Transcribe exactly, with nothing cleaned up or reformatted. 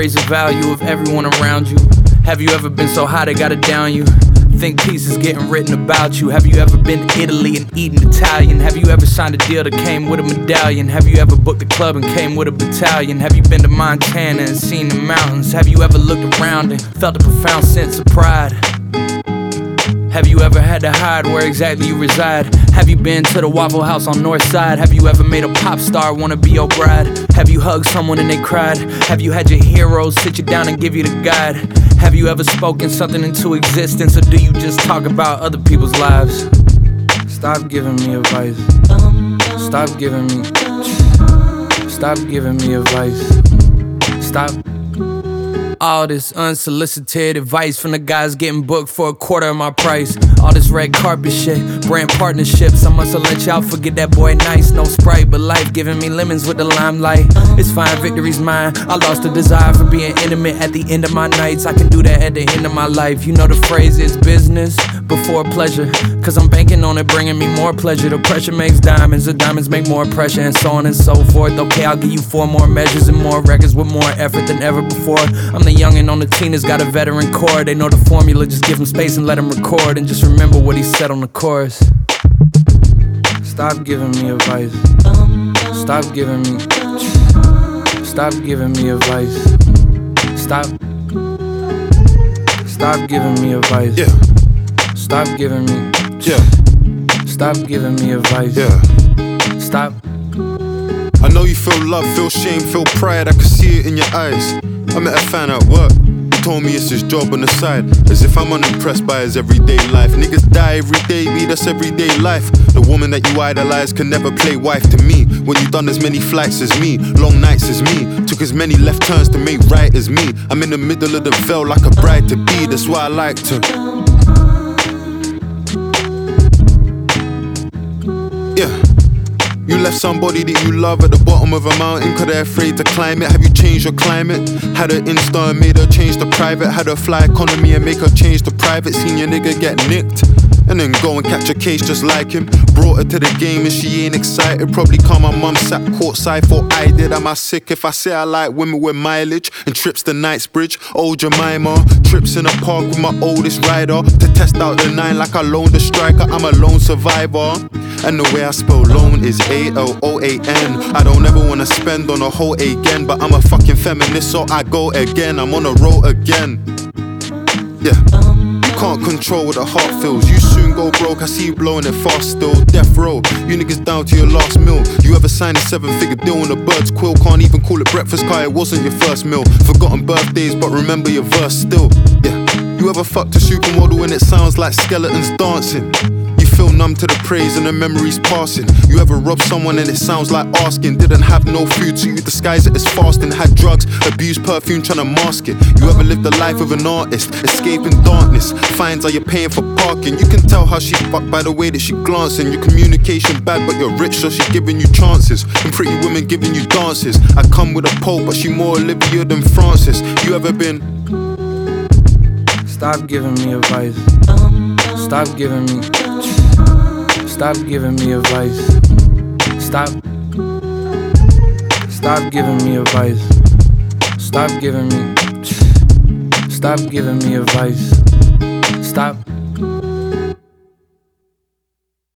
raise the value of everyone around you? Have you ever been so high they gotta down you? Think pieces getting written about you. Have you ever been to Italy and eaten Italian? Have you ever signed a deal that came with a medallion? Have you ever booked a club and came with a battalion? Have you been to Montana and seen the mountains? Have you ever looked around and felt a profound sense of pride? Have you ever had to hide where exactly you reside? Have you been to the Waffle House on North Side? Have you ever made a pop star wanna be your bride? Have you hugged someone and they cried? Have you had your heroes sit you down and give you the guide? Have you ever spoken something into existence, or do you just talk about other people's lives? Stop giving me advice. Stop giving me Stop giving me advice. Stop all this unsolicited advice from the guys getting booked for a quarter of my price. All this red carpet shit, brand partnerships. I must have let y'all forget that boy nice. No Sprite, but life giving me lemons with the limelight. It's fine, victory's mine. I lost the desire for being intimate at the end of my nights. I can do that at the end of my life. You know the phrase is business before pleasure, cause I'm banking on it bringing me more pleasure. The pressure makes diamonds, the diamonds make more pressure, and so on and so forth. Okay, I'll give you four more measures and more records with more effort than ever before. I'm the youngin' on the team that's got a veteran core. They know the formula, just give him space and let him record. And just remember what he said on the chorus. Stop giving me advice. Stop giving me Stop giving me advice. Stop Stop giving me advice. Yeah. Stop giving me Yeah. Stop giving me advice. Yeah. Stop. I know you feel love, feel shame, feel pride. I can see it in your eyes. I met a fan at work. He told me it's his job on the side, as if I'm unimpressed by his everyday life. Niggas die every day, me, that's everyday life. The woman that you idolize can never play wife to me. When you done as many flights as me, long nights as me, took as many left turns to make right as me. I'm in the middle of the veil like a bride to be. That's why I like to. Yeah. You left somebody that you love at the bottom of a mountain cause they're afraid to climb it. Have you changed your climate? Had her Insta and made her change to private. Had her fly economy and make her change to private. Seen your nigga get nicked and then go and catch a case just like him. Brought her to the game and she ain't excited. Probably cause my mum sat courtside for I did. Am I sick if I say I like women with mileage and trips to Knightsbridge? Old Jemima, trips in a park with my oldest rider to test out the nine like I loaned a striker. I'm a lone survivor. And the way I spell loan is A L O A N. I don't ever wanna spend on a whole again, but I'm a fucking feminist, so I go again. I'm on a roll again. Yeah. You can't control what the heart feels. You soon go broke, I see you blowing it fast still. Death row, you niggas down to your last meal. You ever signed a seven figure deal on a bird's quill? Can't even call it breakfast cause it wasn't your first meal. Forgotten birthdays but remember your verse still. Yeah. You ever fucked a supermodel and it sounds like skeletons dancing? Feel numb to the praise and the memories passing. You ever rob someone and it sounds like asking? Didn't have no food so you disguise it as fasting. Had drugs, abused perfume trying to mask it. You ever lived the life of an artist, escaping darkness? Fines are you paying for parking? You can tell how she fucked by the way that she glancing. Your communication bad but you're rich so she giving you chances. And pretty women giving you dances. I come with a pole but she more Olivia than Francis. You ever been? Stop giving me advice. Stop giving me Stop giving me advice. Stop Stop giving me advice. Stop giving me Stop giving me advice. Stop